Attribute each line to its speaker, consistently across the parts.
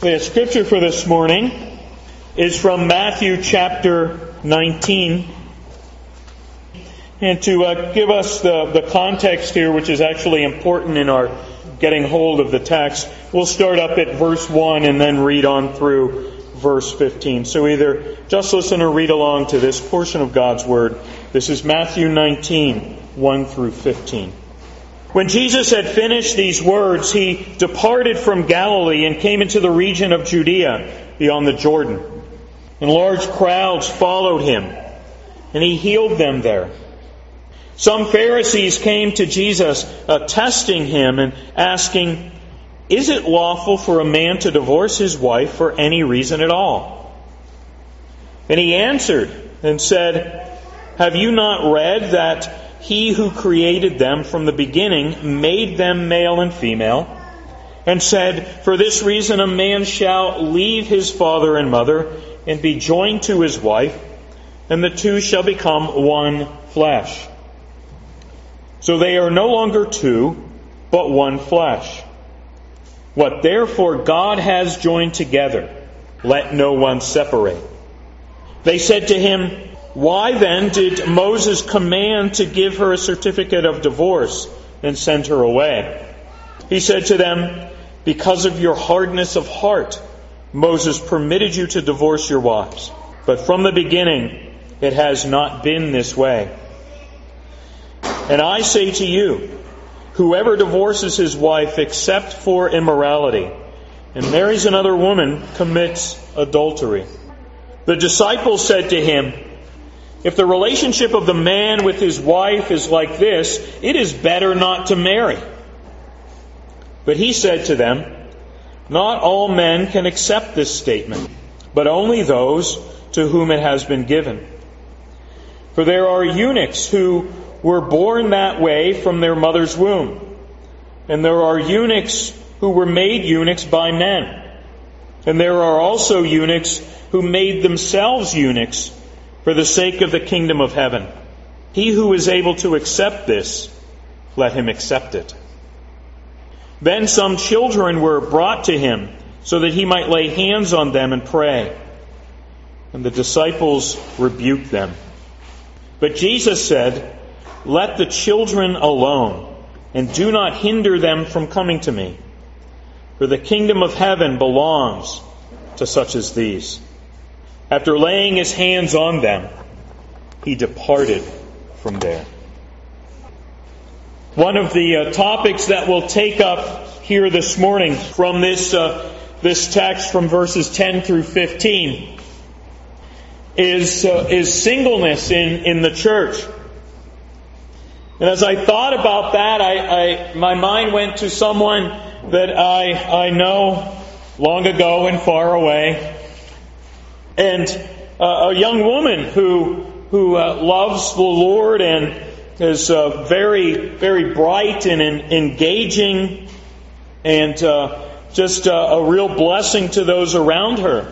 Speaker 1: The scripture for this morning is from Matthew chapter 19. And to give us the context here, which is actually important in our getting hold of the text, we'll start up at verse 1 and then read on through verse 15. So either just listen or read along to this portion of God's Word. This is Matthew 19, 1 through 15. When Jesus had finished these words, he departed from Galilee and came into the region of Judea beyond the Jordan. And large crowds followed him, and he healed them there. Some Pharisees came to Jesus, testing him and asking, "Is it lawful for a man to divorce his wife for any reason at all?" And he answered and said, "Have you not read that He who created them from the beginning made them male and female, and said, 'For this reason a man shall leave his father and mother and be joined to his wife, and the two shall become one flesh.' So they are no longer two, but one flesh. What therefore God has joined together, let no one separate." They said to him, "Why then did Moses command to give her a certificate of divorce and send her away?" He said to them, "Because of your hardness of heart, Moses permitted you to divorce your wives. But from the beginning, it has not been this way. And I say to you, whoever divorces his wife except for immorality and marries another woman commits adultery." The disciples said to him, "If the relationship of the man with his wife is like this, it is better not to marry." But he said to them, "Not all men can accept this statement, but only those to whom it has been given. For there are eunuchs who were born that way from their mother's womb, and there are eunuchs who were made eunuchs by men, and there are also eunuchs who made themselves eunuchs for the sake of the kingdom of heaven. He who is able to accept this, let him accept it." Then some children were brought to him so that he might lay hands on them and pray. And the disciples rebuked them. But Jesus said, "Let the children alone, and do not hinder them from coming to me. For the kingdom of heaven belongs to such as these." After laying his hands on them, he departed from there. One of the topics that we'll take up here this morning from this text from verses 10 through 15 is singleness in the church. And as I thought about that, my mind went to someone that I know long ago and far away, and a young woman who loves the Lord and is very, very bright and engaging, and just a real blessing to those around her.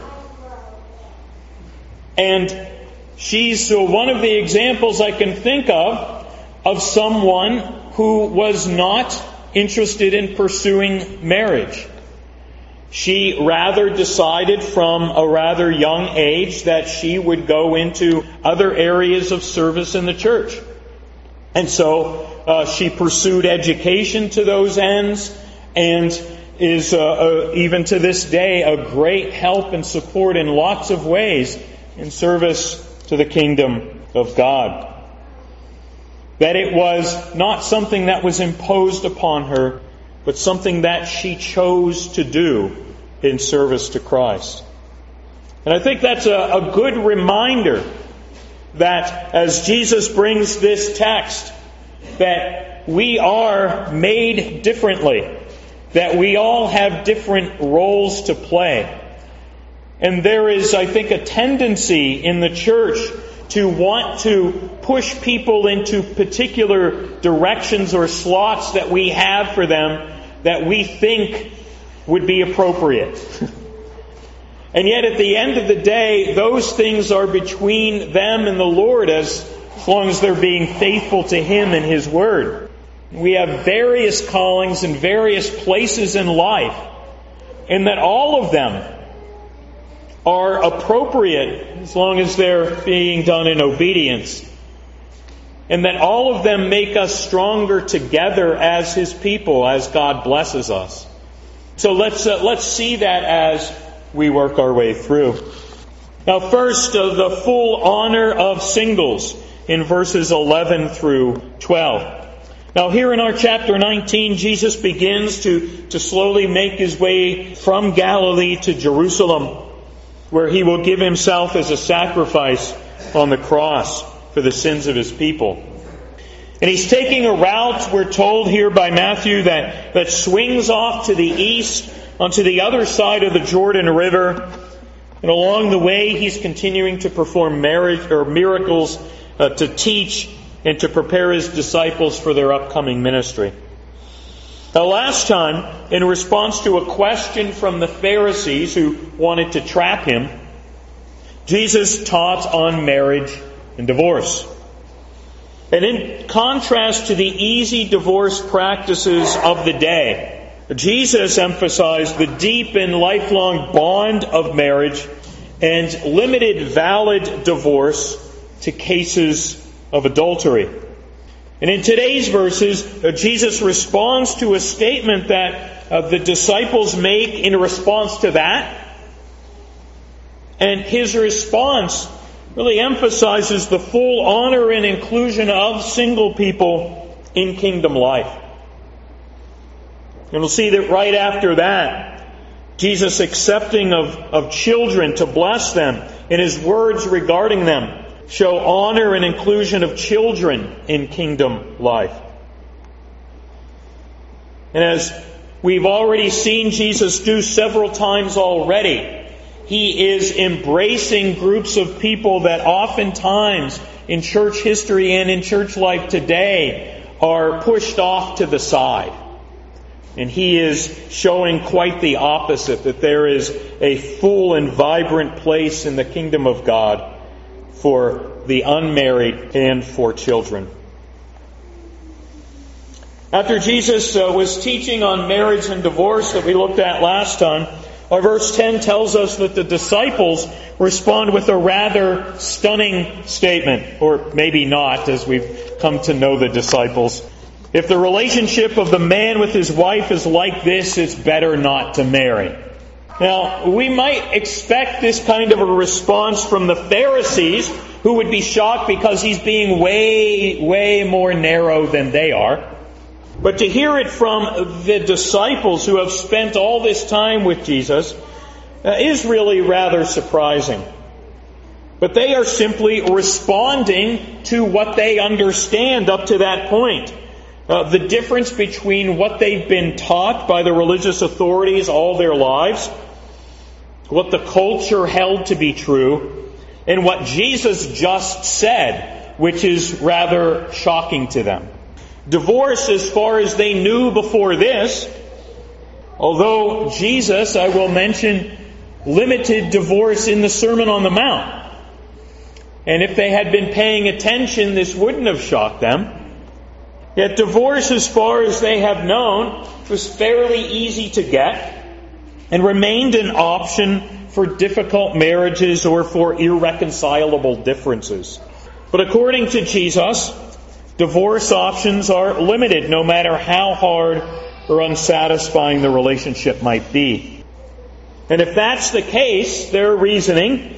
Speaker 1: And she's one of the examples I can think of someone who was not interested in pursuing marriage. She rather decided from a rather young age that she would go into other areas of service in the church. And so she pursued education to those ends, and is even to this day a great help and support in lots of ways in service to the kingdom of God. That it was not something that was imposed upon her, but something that she chose to do in service to Christ. And I think that's a good reminder that as Jesus brings this text, that we are made differently, that we all have different roles to play. And there is, I think, a tendency in the church to want to push people into particular directions or slots that we have for them that we think would be appropriate. And yet at the end of the day, those things are between them and the Lord as long as they're being faithful to Him and His Word. We have various callings in various places in life. and that all of them are appropriate as long as they're being done in obedience, and that all of them make us stronger together as His people, as God blesses us. So let's see that as we work our way through. Now first, the full honor of singles in verses 11 through 12. Now here in our chapter 19, Jesus begins to slowly make His way from Galilee to Jerusalem, where He will give Himself as a sacrifice on the cross for the sins of His people. And He's taking a route, we're told here by Matthew, that swings off to the east onto the other side of the Jordan River. And along the way, He's continuing to perform miracles, to teach, and to prepare His disciples for their upcoming ministry. Now last time, in response to a question from the Pharisees who wanted to trap Him, Jesus taught on marriage and divorce. And in contrast to the easy divorce practices of the day, Jesus emphasized the deep and lifelong bond of marriage and limited valid divorce to cases of adultery. And in today's verses, Jesus responds to a statement that the disciples make in response to that. And His response really emphasizes the full honor and inclusion of single people in kingdom life. And we'll see that right after that, Jesus' accepting of children to bless them, and His words regarding them show honor and inclusion of children in kingdom life. And as we've already seen Jesus do several times already, He is embracing groups of people that oftentimes in church history and in church life today are pushed off to the side. And He is showing quite the opposite, that there is a full and vibrant place in the kingdom of God for the unmarried and for children. After Jesus was teaching on marriage and divorce that we looked at last time, our verse 10 tells us that the disciples respond with a rather stunning statement, or maybe not, as we've come to know the disciples. If the relationship of the man with his wife is like this, it's better not to marry. Now, we might expect this kind of a response from the Pharisees, who would be shocked because He's being way more narrow than they are. But to hear it from the disciples who have spent all this time with Jesus is really rather surprising. But they are simply responding to what they understand up to that point. The difference between what they've been taught by the religious authorities all their lives, what the culture held to be true, and what Jesus just said, which is rather shocking to them. Divorce, as far as they knew before this, although Jesus, I will mention, limited divorce in the Sermon on the Mount. And if they had been paying attention, this wouldn't have shocked them. Yet divorce, as far as they have known, was fairly easy to get and remained an option for difficult marriages or for irreconcilable differences. But according to Jesus, divorce options are limited no matter how hard or unsatisfying the relationship might be. And if that's the case, their reasoning,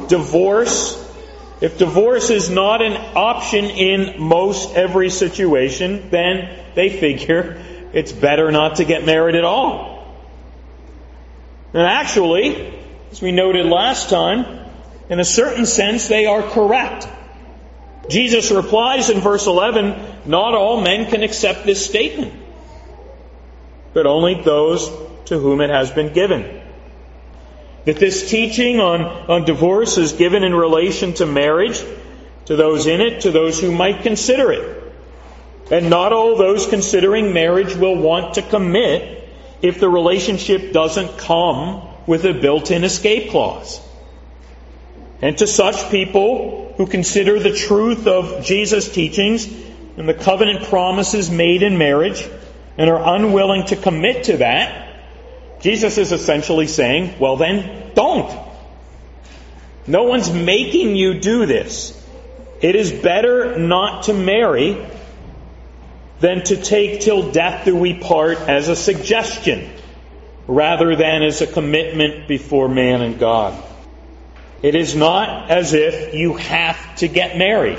Speaker 1: if divorce is not an option in most every situation, then they figure it's better not to get married at all. And actually, as we noted last time, in a certain sense they are correct. Jesus replies in verse 11, not all men can accept this statement, but only those to whom it has been given. That this teaching on divorce is given in relation to marriage, to those in it, to those who might consider it. And not all those considering marriage will want to commit if the relationship doesn't come with a built-in escape clause. And to such people who consider the truth of Jesus' teachings and the covenant promises made in marriage and are unwilling to commit to that, Jesus is essentially saying, well then, don't. No one's making you do this. It is better not to marry than to take till death do we part as a suggestion, rather than as a commitment before man and God. It is not as if you have to get married.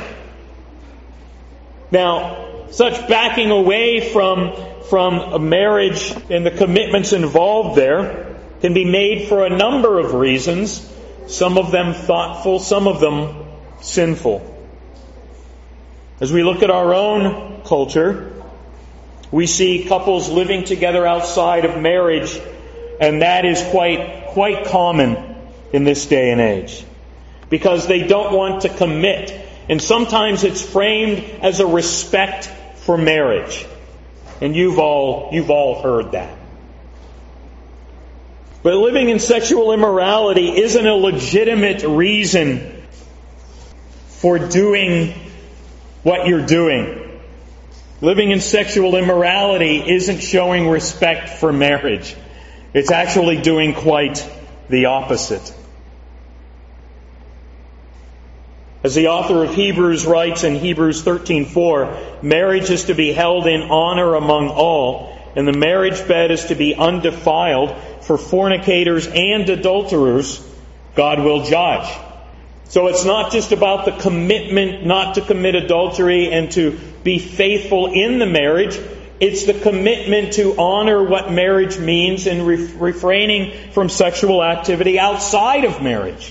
Speaker 1: Now, such backing away from a marriage and the commitments involved there can be made for a number of reasons, some of them thoughtful, some of them sinful. As we look at our own culture, we see couples living together outside of marriage, and that is quite common in this day and age, because they don't want to commit. And sometimes it's framed as a respect for marriage. And you've all heard that. But living in sexual immorality isn't a legitimate reason for doing what you're doing. Living in sexual immorality isn't showing respect for marriage. It's actually doing quite the opposite. As the author of Hebrews writes in Hebrews 13:4, marriage is to be held in honor among all, and the marriage bed is to be undefiled, for fornicators and adulterers God will judge. So it's not just about the commitment not to commit adultery and to be faithful in the marriage. It's the commitment to honor what marriage means and refraining from sexual activity outside of marriage.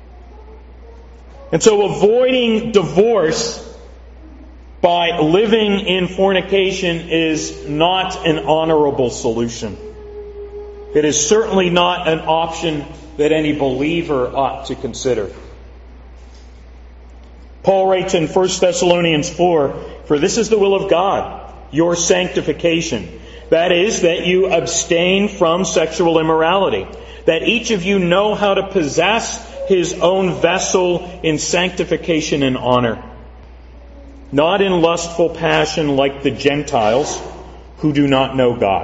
Speaker 1: And so avoiding divorce by living in fornication is not an honorable solution. It is certainly not an option that any believer ought to consider. Paul writes in 1 Thessalonians 4, "For this is the will of God, your sanctification. That is, that you abstain from sexual immorality, that each of you know how to possess his own vessel in sanctification and honor, not in lustful passion like the Gentiles who do not know God."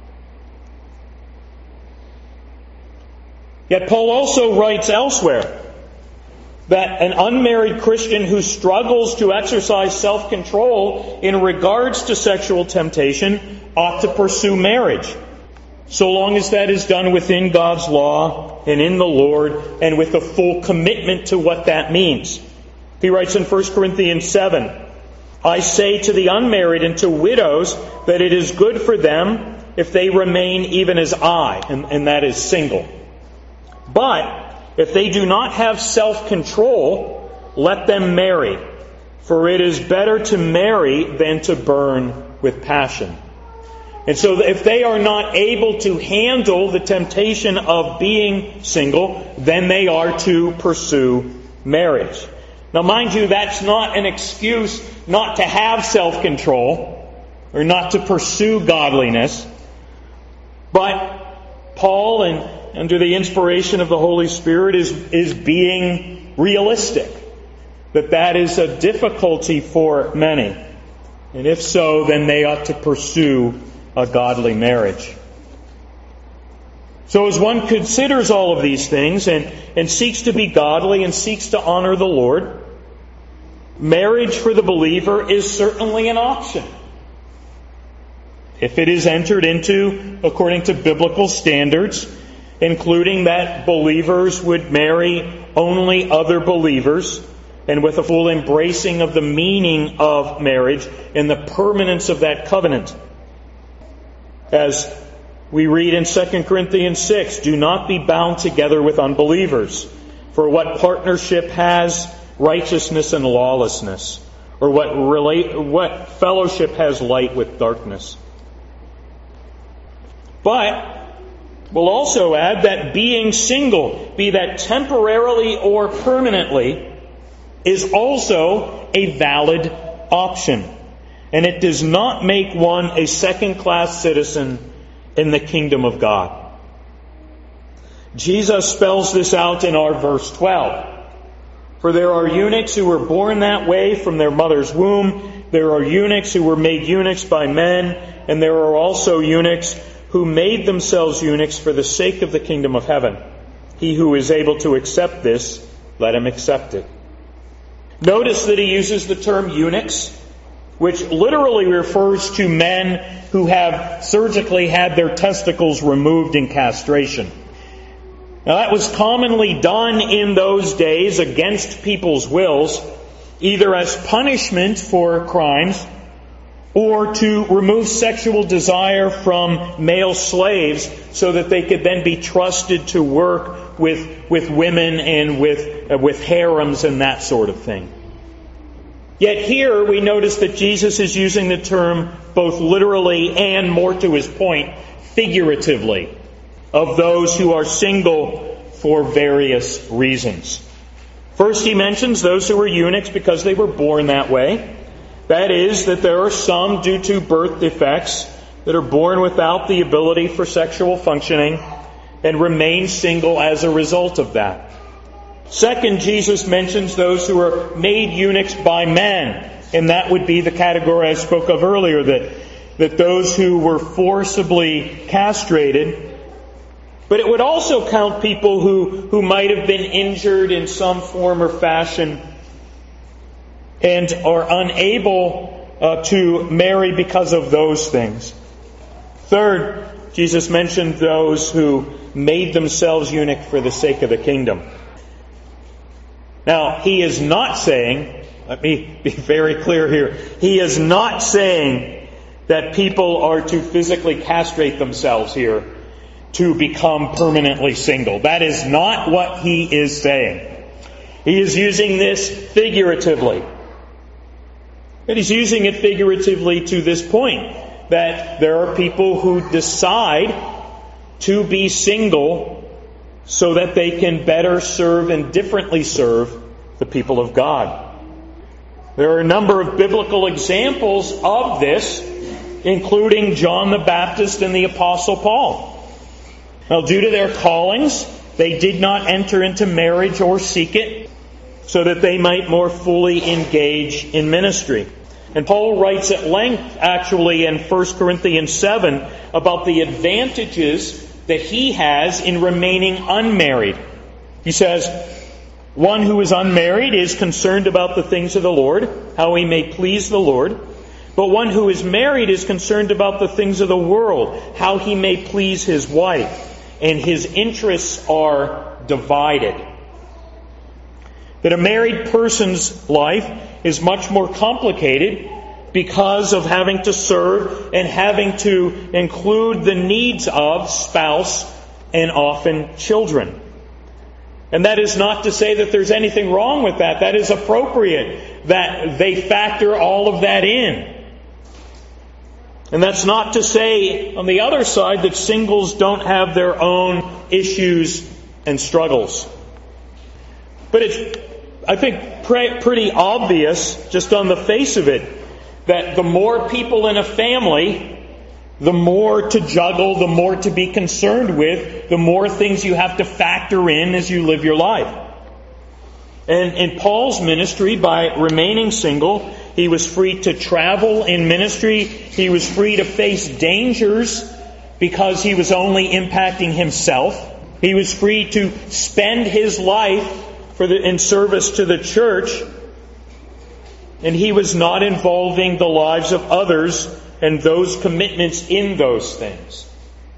Speaker 1: Yet Paul also writes elsewhere that an unmarried Christian who struggles to exercise self-control in regards to sexual temptation ought to pursue marriage, so long as that is done within God's law and in the Lord and with a full commitment to what that means. He writes in 1 Corinthians 7, "I say to the unmarried and to widows that it is good for them if they remain even as I," and that is single. "But if they do not have self-control, let them marry, for it is better to marry than to burn with passion." And so if they are not able to handle the temptation of being single, then they are to pursue marriage. Now mind you, that's not an excuse not to have self-control or not to pursue godliness. But Paul, and under the inspiration of the Holy Spirit, is being realistic. That is a difficulty for many. And if so, then they ought to pursue a godly marriage. So as one considers all of these things and seeks to be godly and seeks to honor the Lord, marriage for the believer is certainly an option, if it is entered into according to biblical standards, including that believers would marry only other believers, and with a full embracing of the meaning of marriage and the permanence of that covenant. As we read in 2 Corinthians 6, "Do not be bound together with unbelievers. For what partnership has righteousness and lawlessness? Or what fellowship has light with darkness?" But we'll also add that being single, be that temporarily or permanently, is also a valid option. And it does not make one a second-class citizen in the kingdom of God. Jesus spells this out in our verse 12. "For there are eunuchs who were born that way from their mother's womb. There are eunuchs who were made eunuchs by men. And there are also eunuchs who made themselves eunuchs for the sake of the kingdom of heaven. He who is able to accept this, let him accept it. Notice that he uses the term eunuchs, which literally refers to men who have surgically had their testicles removed in castration. Now that was commonly done in those days against people's wills, either as punishment for crimes or to remove sexual desire from male slaves so that they could then be trusted to work with women and with harems and that sort of thing. Yet here we notice that Jesus is using the term both literally and, more to his point, figuratively, of those who are single for various reasons. First, he mentions those who are eunuchs because they were born that way. That is, that there are some due to birth defects that are born without the ability for sexual functioning and remain single as a result of that. Second, Jesus mentions those who are made eunuchs by men, and that would be the category I spoke of earlier, that those who were forcibly castrated. But it would also count people who might have been injured in some form or fashion and are unable to marry because of those things. Third, Jesus mentioned those who made themselves eunuch for the sake of the kingdom. Now, he is not saying, let me be very clear here, he is not saying that people are to physically castrate themselves here to become permanently single. That is not what he is saying. He is using this figuratively. But he's using it figuratively to this point, that there are people who decide to be single so that they can better serve and differently serve the people of God. There are a number of biblical examples of this, including John the Baptist and the Apostle Paul. Now, due to their callings, they did not enter into marriage or seek it, so that they might more fully engage in ministry. And Paul writes at length, actually, in 1 Corinthians 7, about the advantages that he has in remaining unmarried. He says, one who is unmarried is concerned about the things of the Lord, how he may please the Lord. But one who is married is concerned about the things of the world, how he may please his wife. And his interests are divided. That a married person's life is much more complicated because of having to serve and having to include the needs of spouse and often children. And that is not to say that there's anything wrong with that. That is appropriate that they factor all of that in. And that's not to say, on the other side, that singles don't have their own issues and struggles. But it's, I think, pretty obvious, just on the face of it, that the more people in a family, the more to juggle, the more to be concerned with, the more things you have to factor in as you live your life. And in Paul's ministry, by remaining single, he was free to travel in ministry. He was free to face dangers because he was only impacting himself. He was free to spend his life in service to the church. And he was not involving the lives of others and those commitments in those things.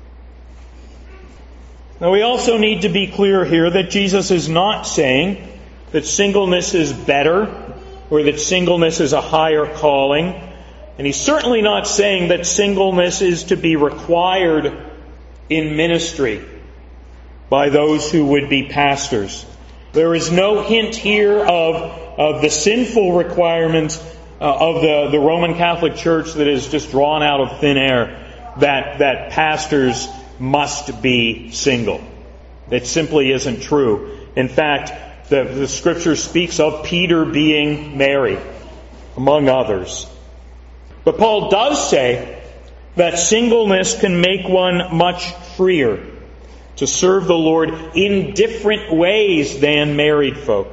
Speaker 1: Now we also need to be clear here that Jesus is not saying that singleness is better or that singleness is a higher calling. And he's certainly not saying that singleness is to be required in ministry by those who would be pastors. There is no hint here of the sinful requirements of the Roman Catholic Church that is just drawn out of thin air, that pastors must be single. It simply isn't true. In fact, the Scripture speaks of Peter being married, among others. But Paul does say that singleness can make one much freer to serve the Lord in different ways than married folk.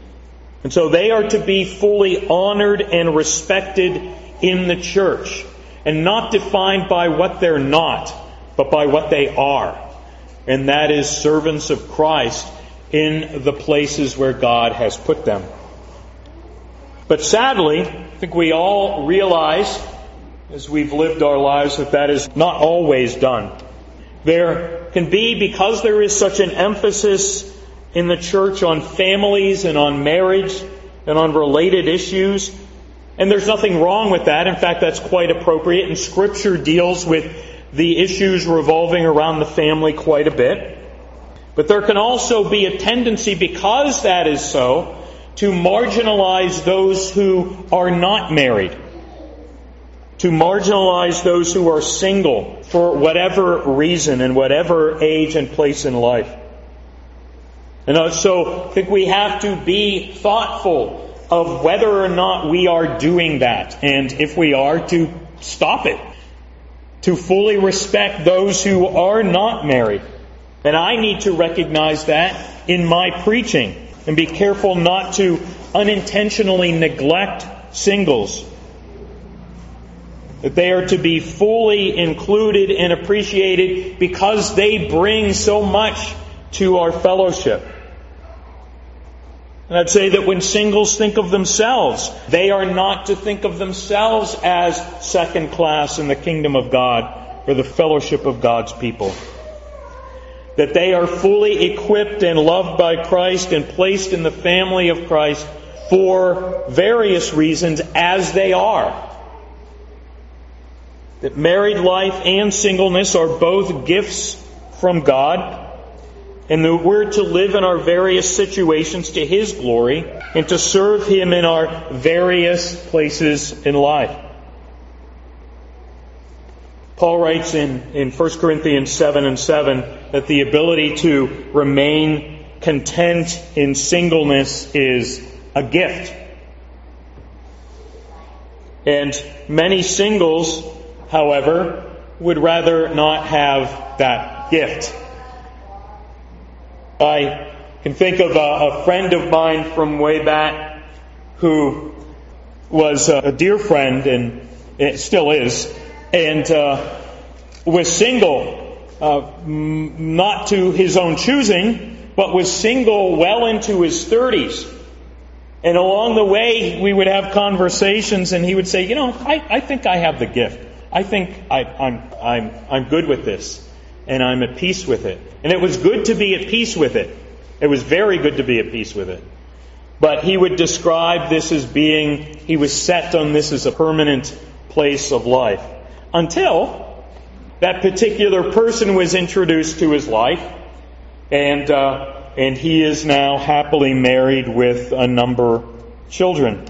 Speaker 1: And so they are to be fully honored and respected in the church. and not defined by what they're not, but by what they are. And that is servants of Christ in the places where God has put them. But sadly, I think we all realize, as we've lived our lives, that that is not always done. There can be, because there is such an emphasis in the church on families and on marriage and on related issues, and there's nothing wrong with that. In fact, that's quite appropriate, and Scripture deals with the issues revolving around the family quite a bit. But there can also be a tendency, because that is so, to marginalize those who are not married, to marginalize those who are single for whatever reason and whatever age and place in life. And so I think we have to be thoughtful of whether or not we are doing that, and if we are, to stop it, to fully respect those who are not married. And I need to recognize that in my preaching and be careful not to unintentionally neglect singles. That they are to be fully included and appreciated because they bring so much to our fellowship. And I'd say that when singles think of themselves, they are not to think of themselves as second class in the kingdom of God or the fellowship of God's people. That they are fully equipped and loved by Christ and placed in the family of Christ for various reasons as they are. That married life and singleness are both gifts from God, and that we're to live in our various situations to His glory and to serve Him in our various places in life. Paul writes in 1 Corinthians 7:7 that the ability to remain content in singleness is a gift. And many singles, however, would rather not have that gift. I can think of a friend of mine from way back who was a dear friend, and it still is, and was single, not to his own choosing, but was single well into his 30s. And along the way, we would have conversations, and he would say, I think I have the gift. I think I'm good with this, and I'm at peace with it. And it was good to be at peace with it. It was very good to be at peace with it. But he would describe this as being, he was set on this as a permanent place of life. Until that particular person was introduced to his life, and he is now happily married with a number of children.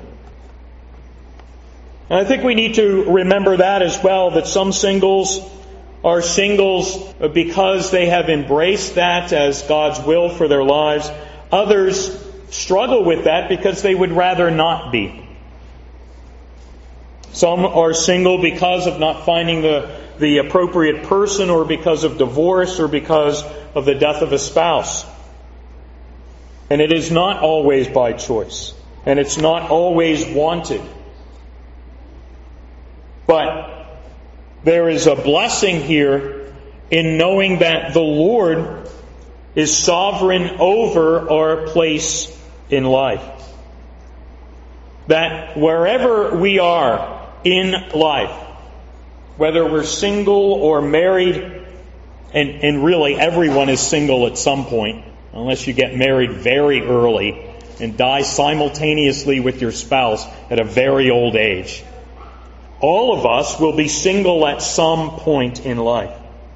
Speaker 1: And I think we need to remember that as well, that some singles are singles because they have embraced that as God's will for their lives. Others struggle with that because they would rather not be. Some are single because of not finding the appropriate person, or because of divorce, or because of the death of a spouse. And it is not always by choice, and it's not always wanted. But there is a blessing here in knowing that the Lord is sovereign over our place in life. That wherever we are in life, whether we're single or married, and really everyone is single at some point, unless you get married very early and die simultaneously with your spouse at a very old age. All of us will be single at some point in life.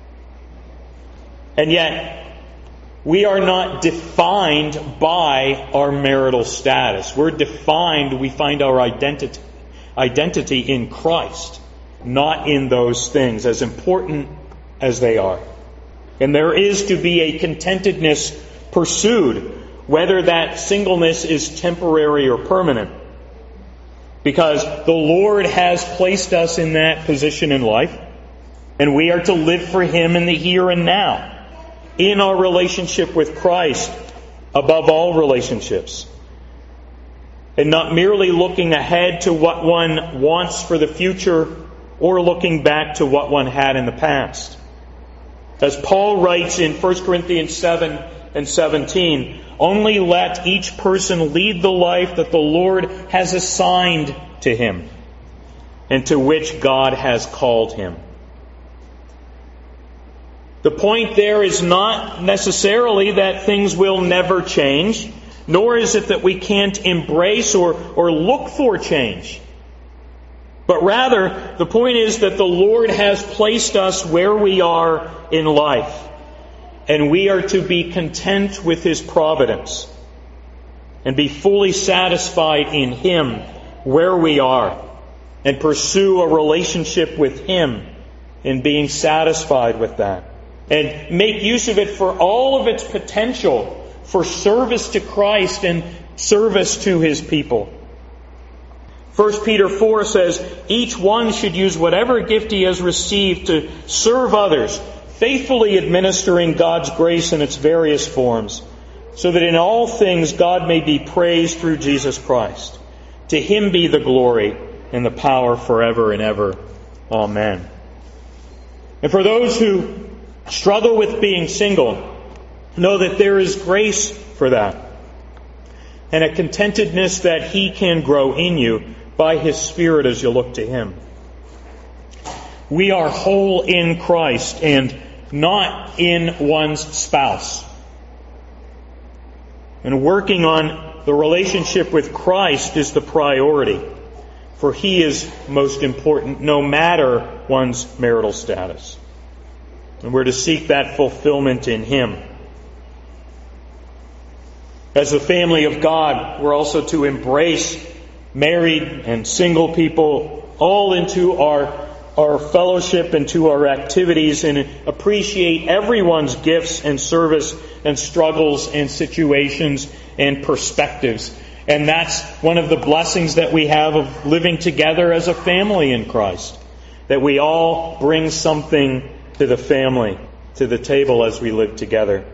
Speaker 1: And yet, we are not defined by our marital status. We find our identity in Christ, not in those things, as important as they are. And there is to be a contentedness pursued, whether that singleness is temporary or permanent. Because the Lord has placed us in that position in life, and we are to live for Him in the here and now, in our relationship with Christ, above all relationships. And not merely looking ahead to what one wants for the future or looking back to what one had in the past. As Paul writes in 1 Corinthians 7 and 17, only let each person lead the life that the Lord has assigned to him and to which God has called him. The point there is not necessarily that things will never change, nor is it that we can't embrace or look for change. But rather, the point is that the Lord has placed us where we are in life, and we are to be content with His providence and be fully satisfied in Him where we are, and pursue a relationship with Him in being satisfied with that, and make use of it for all of its potential for service to Christ and service to His people. 1 Peter 4 says, each one should use whatever gift he has received to serve others, faithfully administering God's grace in its various forms, so that in all things God may be praised through Jesus Christ. To Him be the glory and the power forever and ever. Amen. And for those who struggle with being single, know that there is grace for that, and a contentedness that He can grow in you by His Spirit as you look to Him. We are whole in Christ and not in one's spouse. And working on the relationship with Christ is the priority, for He is most important no matter one's marital status. And we're to seek that fulfillment in Him. As the family of God, we're also to embrace married and single people all into our fellowship and to our activities, and appreciate everyone's gifts and service and struggles and situations and perspectives. And that's one of the blessings that we have of living together as a family in Christ, that we all bring something to the family, to the table as we live together.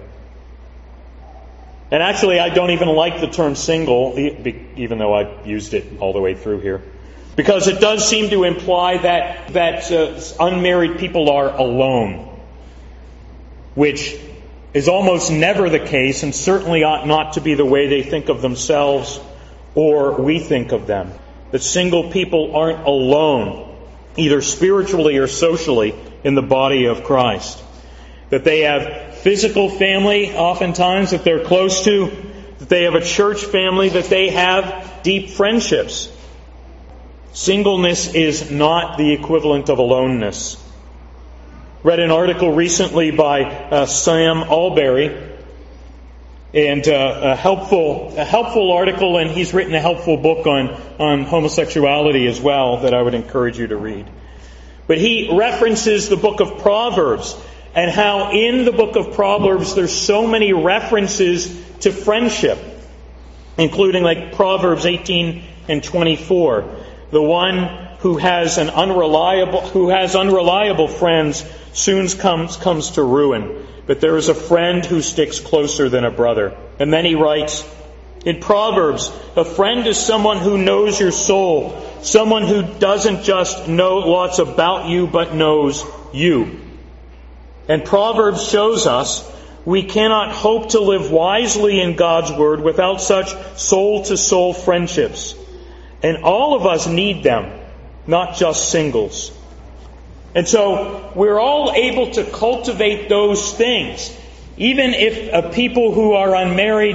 Speaker 1: And actually, I don't even like the term single, even though I've used it all the way through here, because it does seem to imply that unmarried people are alone, which is almost never the case, and certainly ought not to be the way they think of themselves or we think of them. That single people aren't alone, either spiritually or socially, in the body of Christ. That they have physical family, oftentimes, that they're close to, that they have a church family, that they have deep friendships. Singleness is not the equivalent of aloneness. Read an article recently by Sam Allberry, and a helpful article, and he's written a helpful book on homosexuality as well that I would encourage you to read. But he references the book of Proverbs, and how in the book of Proverbs there's so many references to friendship, including like Proverbs 18 and 24. The one who has unreliable friends soon comes to ruin, but there is a friend who sticks closer than a brother. And then he writes in Proverbs, a friend is someone who knows your soul, someone who doesn't just know lots about you, but knows you. And Proverbs shows us we cannot hope to live wisely in God's Word without such soul-to-soul friendships. And all of us need them, not just singles. And so we're all able to cultivate those things. Even if people who are unmarried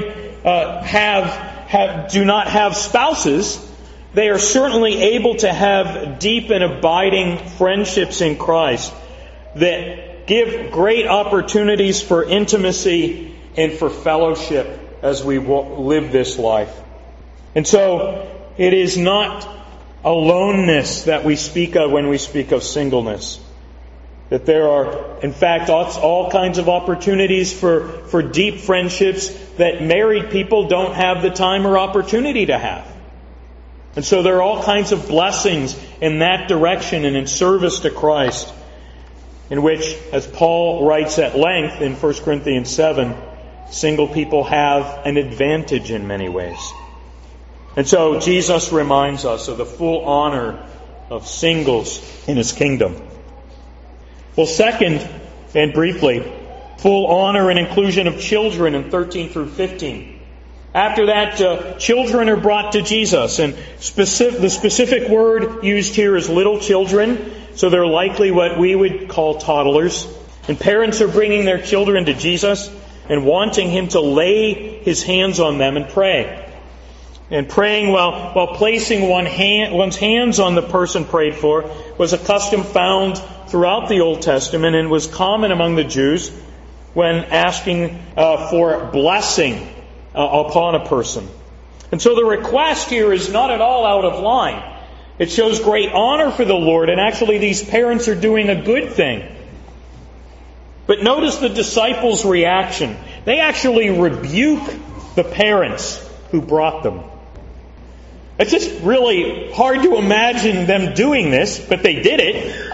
Speaker 1: do not have spouses, they are certainly able to have deep and abiding friendships in Christ that give great opportunities for intimacy and for fellowship as we live this life. And so it is not aloneness that we speak of when we speak of singleness. That there are, in fact, all kinds of opportunities for deep friendships that married people don't have the time or opportunity to have. And so there are all kinds of blessings in that direction and in service to Christ, in which, as Paul writes at length in 1 Corinthians 7, single people have an advantage in many ways. And so Jesus reminds us of the full honor of singles in His kingdom. Well, second, and briefly, full honor and inclusion of children in 13 through 15. After that, children are brought to Jesus, and the specific word used here is little children, so they're likely what we would call toddlers. And parents are bringing their children to Jesus and wanting Him to lay His hands on them and pray. And praying while placing one's hands on the person prayed for was a custom found throughout the Old Testament and was common among the Jews when asking for blessing upon a person. And so the request here is not at all out of line. It shows great honor for the Lord, and actually these parents are doing a good thing. But notice the disciples' reaction. They actually rebuke the parents who brought them. It's just really hard to imagine them doing this, but they did it.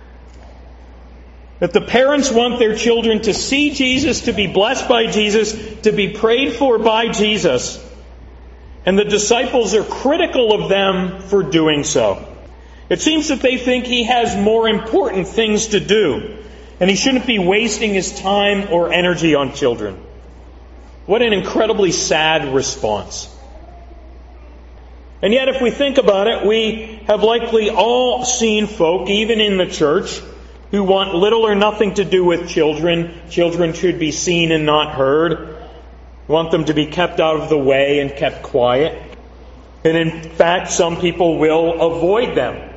Speaker 1: That the parents want their children to see Jesus, to be blessed by Jesus, to be prayed for by Jesus. And the disciples are critical of them for doing so. It seems that they think He has more important things to do, and He shouldn't be wasting His time or energy on children. What an incredibly sad response. And yet, if we think about it, we have likely all seen folk, even in the church, who want little or nothing to do with children. Children should be seen and not heard. Want them to be kept out of the way and kept quiet. And in fact, some people will avoid them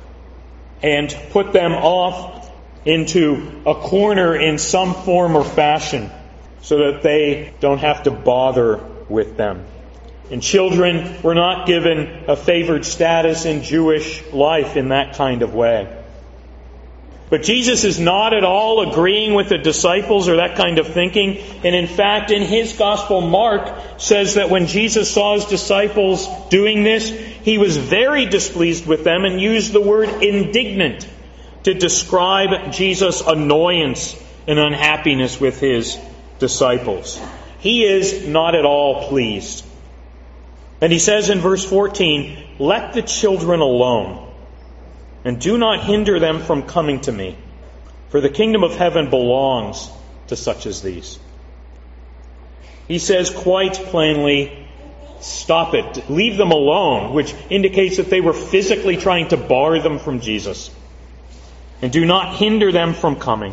Speaker 1: and put them off into a corner in some form or fashion so that they don't have to bother with them. And children were not given a favored status in Jewish life in that kind of way. But Jesus is not at all agreeing with the disciples or that kind of thinking. And in fact, in His Gospel, Mark says that when Jesus saw His disciples doing this, He was very displeased with them and used the word indignant to describe Jesus' annoyance and unhappiness with His disciples. He is not at all pleased. And He says in verse 14, "Let the children alone, and do not hinder them from coming to me, for the kingdom of heaven belongs to such as these." He says quite plainly, stop it, leave them alone, which indicates that they were physically trying to bar them from Jesus. And do not hinder them from coming.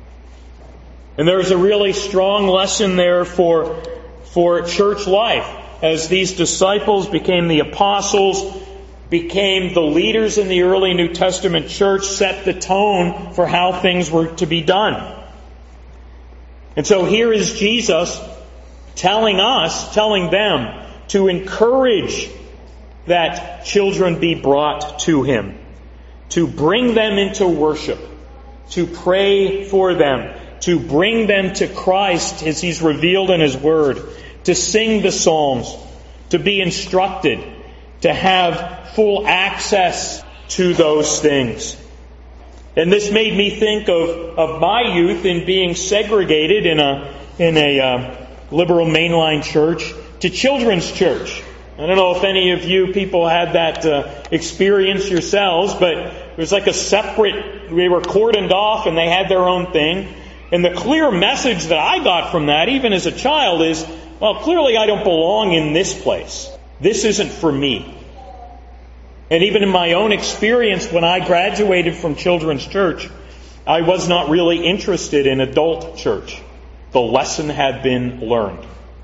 Speaker 1: And there's a really strong lesson there for church life. As these disciples became the apostles, became the leaders in the early New Testament church, set the tone for how things were to be done. And so here is Jesus telling them to encourage that children be brought to Him, to bring them into worship, to pray for them, to bring them to Christ as He's revealed in His Word, to sing the Psalms, to be instructed, to have full access to those things. And this made me think of my youth in being segregated in a liberal mainline church to children's church. I don't know if any of you people had that experience yourselves, but it was like a separate, we were cordoned off and they had their own thing. And the clear message that I got from that, even as a child, is, well, clearly I don't belong in this place. This isn't for me. And even in my own experience, when I graduated from children's church, I was not really interested in adult church. The lesson had been learned.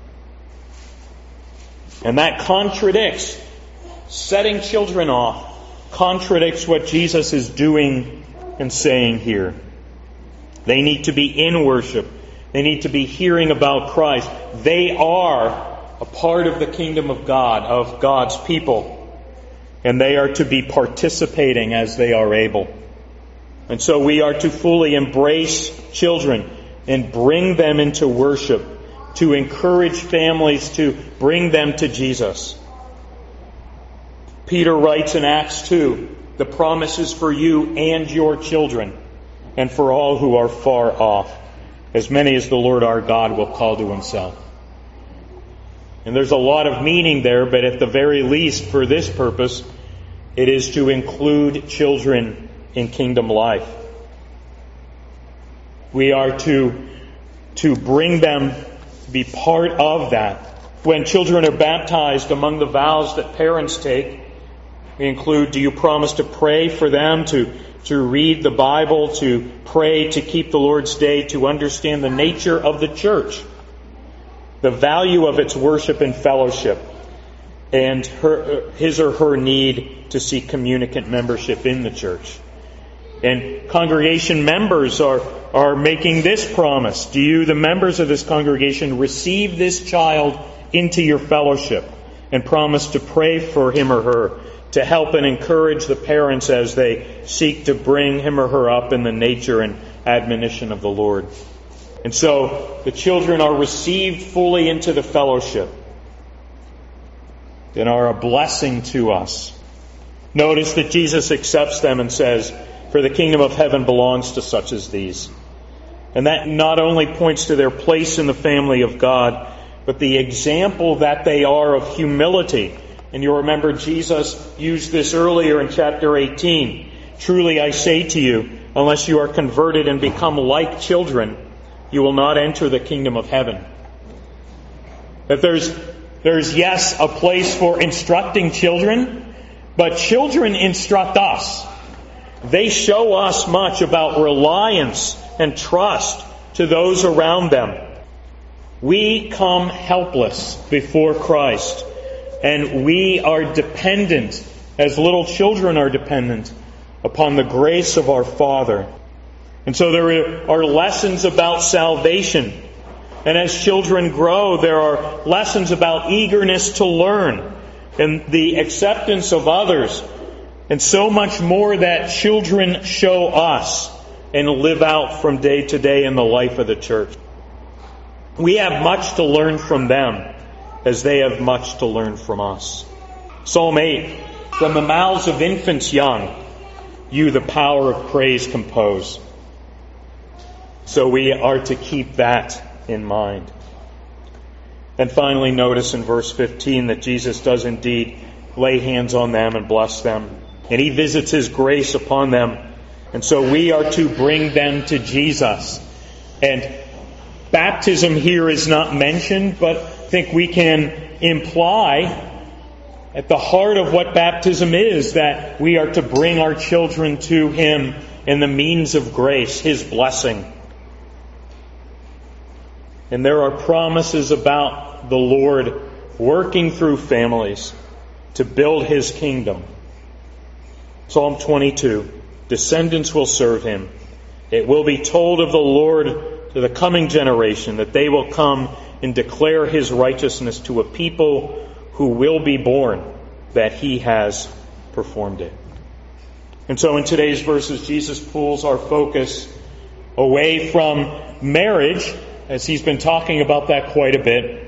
Speaker 1: And that contradicts, setting children off, contradicts what Jesus is doing and saying here. They need to be in worship. They need to be hearing about Christ. They are a part of the kingdom of God, of God's people. And they are to be participating as they are able. And so we are to fully embrace children and bring them into worship, to encourage families to bring them to Jesus. Peter writes in Acts 2, "The promise is for you and your children, and for all who are far off, as many as the Lord our God will call to Himself." And there's a lot of meaning there, but at the very least, for this purpose, It is to include children in kingdom life. We are to bring them to be part of that. When children are baptized, among the vows that parents take, we include, do you promise to pray for them, to read the Bible, to pray, to keep the Lord's Day, to understand the nature of the church, the value of its worship and fellowship, and his or her need to seek communicant membership in the church. And congregation members are making this promise. Do you, the members of this congregation, receive this child into your fellowship and promise to pray for him or her, to help and encourage the parents as they seek to bring him or her up in the nature and admonition of the Lord? And so the children are received fully into the fellowship and are a blessing to us. Notice that Jesus accepts them and says, "For the kingdom of heaven belongs to such as these." And that not only points to their place in the family of God, but the example that they are of humility. And you'll remember Jesus used this earlier in chapter 18. "Truly I say to you, unless you are converted and become like children, you will not enter the kingdom of heaven." That there's yes, a place for instructing children, but children instruct us. They show us much about reliance and trust to those around them. We come helpless before Christ, and we are dependent, as little children are dependent, upon the grace of our Father. And so there are lessons about salvation. And as children grow, there are lessons about eagerness to learn and the acceptance of others, and so much more that children show us and live out from day to day in the life of the church. We have much to learn from them as they have much to learn from us. Psalm 8, "From the mouths of infants young, you the power of praise compose." So we are to keep that in mind. And finally, notice in verse 15 that Jesus does indeed lay hands on them and bless them. And He visits His grace upon them. And so we are to bring them to Jesus. And baptism here is not mentioned, but I think we can imply at the heart of what baptism is that we are to bring our children to Him in the means of grace, His blessing. And there are promises about the Lord working through families to build His kingdom. Psalm 22, "Descendants will serve Him. It will be told of the Lord to the coming generation that they will come and declare His righteousness to a people who will be born, that He has performed it." And so in today's verses, Jesus pulls our focus away from marriage, as He's been talking about that quite a bit,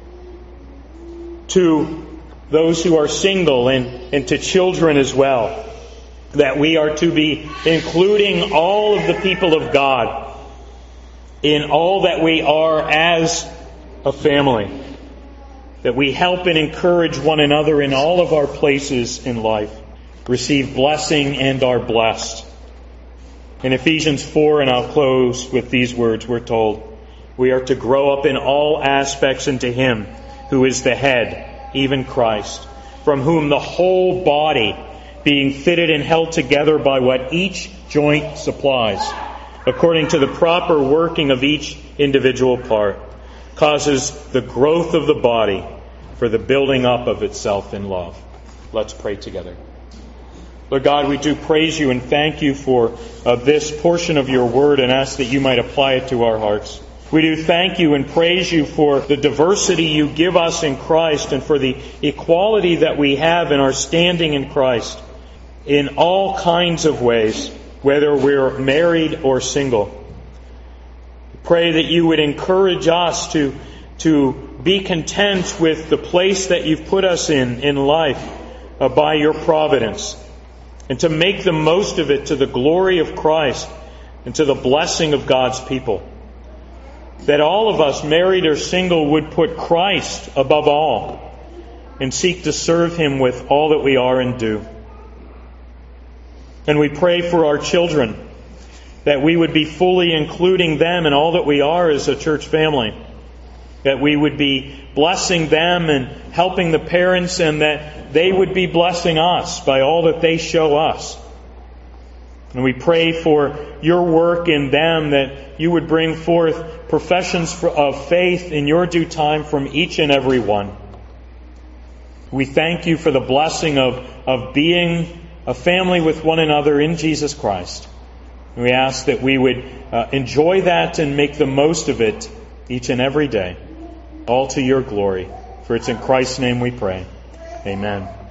Speaker 1: to those who are single and to children as well. That we are to be including all of the people of God in all that we are as a family. That we help and encourage one another in all of our places in life. Receive blessing and are blessed. In Ephesians 4, and I'll close with these words, we're told, we are to grow up in all aspects into Him who is the head, even Christ, from whom the whole body, being fitted and held together by what each joint supplies, according to the proper working of each individual part, causes the growth of the body for the building up of itself in love. Let's pray together. Lord God, we do praise You and thank You for this portion of Your Word and ask that You might apply it to our hearts. We do thank You and praise You for the diversity You give us in Christ and for the equality that we have in our standing in Christ in all kinds of ways, whether we're married or single. Pray that You would encourage us to be content with the place that You've put us in life by Your providence, and to make the most of it to the glory of Christ and to the blessing of God's people. That all of us, married or single, would put Christ above all and seek to serve Him with all that we are and do. And we pray for our children, that we would be fully including them in all that we are as a church family. That we would be blessing them and helping the parents, and that they would be blessing us by all that they show us. And we pray for your work in them, that you would bring forth professions of faith in your due time from each and every one. We thank you for the blessing of being a family with one another in Jesus Christ. And we ask that we would enjoy that and make the most of it each and every day, all to your glory. For it's in Christ's name we pray. Amen.